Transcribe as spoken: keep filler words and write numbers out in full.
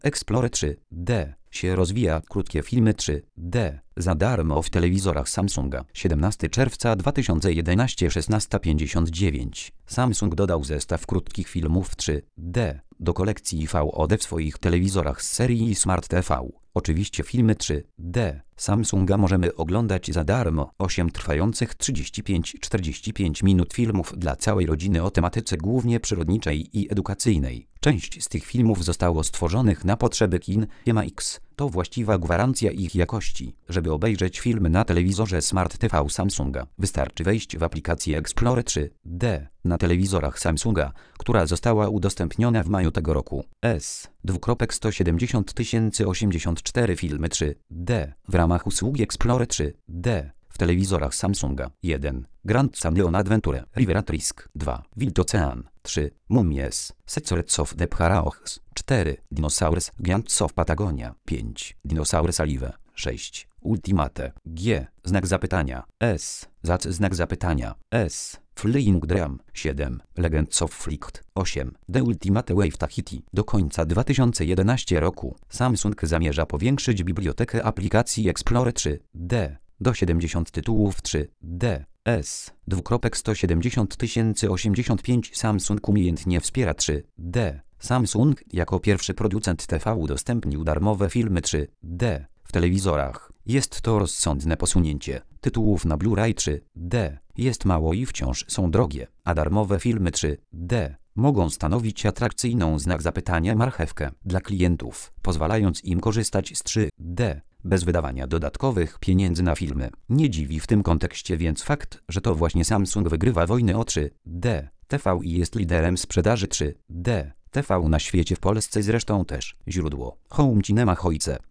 Explorer trzy D się rozwija. Krótkie filmy trzy D za darmo w telewizorach Samsunga. siedemnastego czerwca dwa tysiące jedenastego, szesnasta pięćdziesiąt dziewięć. Samsung dodał zestaw krótkich filmów trzy D do kolekcji V O D w swoich telewizorach z serii Smart T V. Oczywiście filmy trzy D Samsunga możemy oglądać za darmo. osiem trwających trzydzieści pięć do czterdziestu pięciu minut filmów dla całej rodziny o tematyce głównie przyrodniczej i edukacyjnej. Część z tych filmów zostało stworzonych na potrzeby kin I M A X. To właściwa gwarancja ich jakości. Żeby obejrzeć film na telewizorze Smart T V Samsunga, wystarczy wejść w aplikację Explorer trzy D na telewizorach Samsunga, która została udostępniona w maju tego roku. S sto siedemdziesiąt tysięcy osiemdziesiąt cztery filmy trzy D w ramach usługi Explorer trzy D w telewizorach Samsunga. jeden. Grand Canyon Adventure River Risk. dwa. Wild Ocean. trzy. Mumies Secrets of the Pharaohs. cztery. Dinosaurs Giants of Patagonia. pięć. Dinosaurs Alive. sześć. Ultimate. G. Znak zapytania. S. Zac znak zapytania. S. Flying Drum. siedem. Legends of Flight. osiem. The Ultimate Wave Tahiti. Do końca dwa tysiące jedenastego roku Samsung zamierza powiększyć bibliotekę aplikacji Explorer trzy D do siedemdziesięciu tytułów trzy D. S sto siedemdziesiąt tysięcy osiemdziesiąt pięć. Samsung umiejętnie wspiera trzy D. Samsung jako pierwszy producent T V udostępnił darmowe filmy trzy D w telewizorach. Jest to rozsądne posunięcie. Tytułów na Blu-ray trzy D jest mało i wciąż są drogie, a darmowe filmy trzy D mogą stanowić atrakcyjną znak zapytania marchewkę dla klientów, pozwalając im korzystać z trzy D bez wydawania dodatkowych pieniędzy na filmy. Nie dziwi w tym kontekście więc fakt, że to właśnie Samsung wygrywa wojnę o trzy D T V i jest liderem sprzedaży trzy D T V na świecie, w Polsce zresztą też. Źródło: Home Cinema Hojce.